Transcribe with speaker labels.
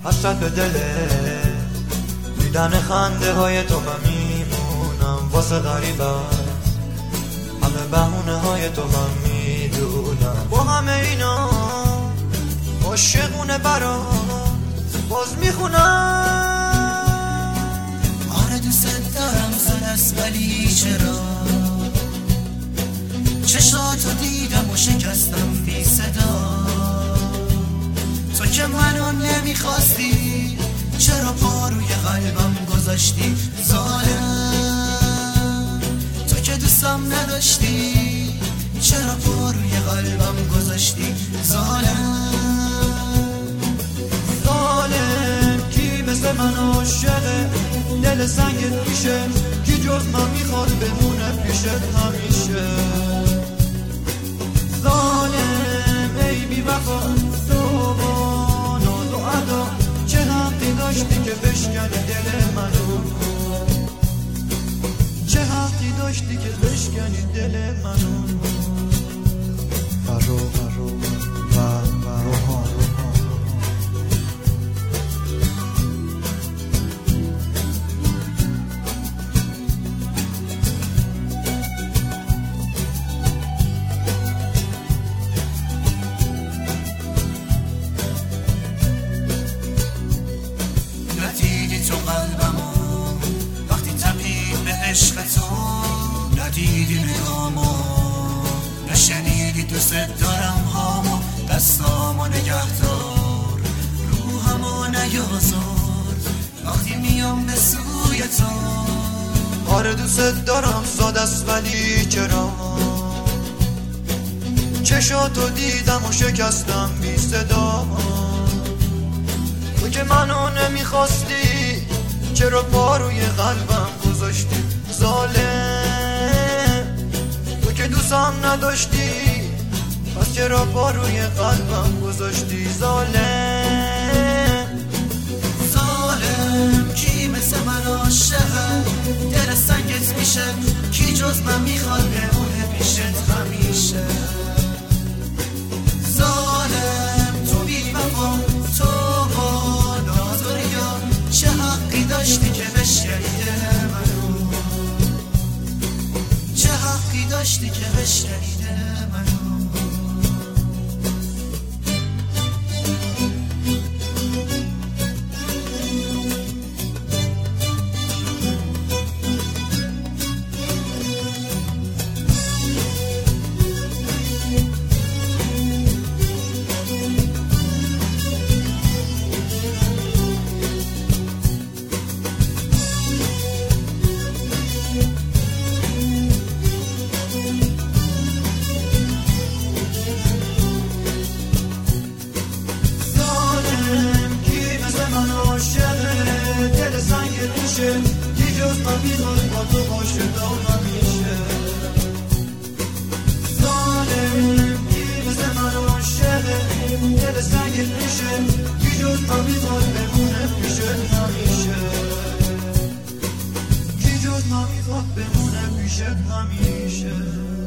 Speaker 1: حسرت دله دیدن خنده های تو من میمونم واسه غریب است همه بهونه های تو من میدونم با همه اینا عاشقونه برات باز میخونم
Speaker 2: آره دوست دارم زن است ولی چرا چشاتو دیدم و شکستم بی صدا تو که منو نمیخواستی چرا پا روی قلبم گذاشتی ظالم تو که دوستم نداشتی چرا پا روی قلبم گذاشتی
Speaker 1: ظالم کی مثل من عاشقه دل سنگت میشه کی جز من میخواد بمونه پیشت همیشه ظالم ای بی وفا تو با ناز و ادا چه حقی داشتی که بشکنی دل منو چه حقی داشتی که بشکنی دل منو
Speaker 3: فرو و روحان
Speaker 2: ندیدی تو قلبمو وقتی تپید به عشق تو ندیدی نگامو نشنیدی دوست دارم هامو دستامو نگهدار روحمو نیازار وقتی میام به سوی تو
Speaker 1: آره دوست دارم ساده است ولی چرا چشاتو دیدم و شکستم بی صدا تو که منو نمیخواستی چرا پا روی قلبم گذاشتی ظالم تو که دوستم نداشتی پس چرا پا روی قلبم گذاشتی ظالم
Speaker 2: کی مثل من عاشقه دل سنگت میشه کی جز من میخواد بمونه پیشت همیشه ظالم تو بی وفا تو با ناز و ریا چه حقی داشتی که بشکنی دل منو چه حقی داشتی که بشکنی دل منو
Speaker 1: کی جز من میخواد با تو باشه تا همیشه ظالم کی مثل من عاشقه دل سنگت میشه کی جز من میخواد بمونه پیشت همیشه کی جز من میخواد بمونه پیشت همیشه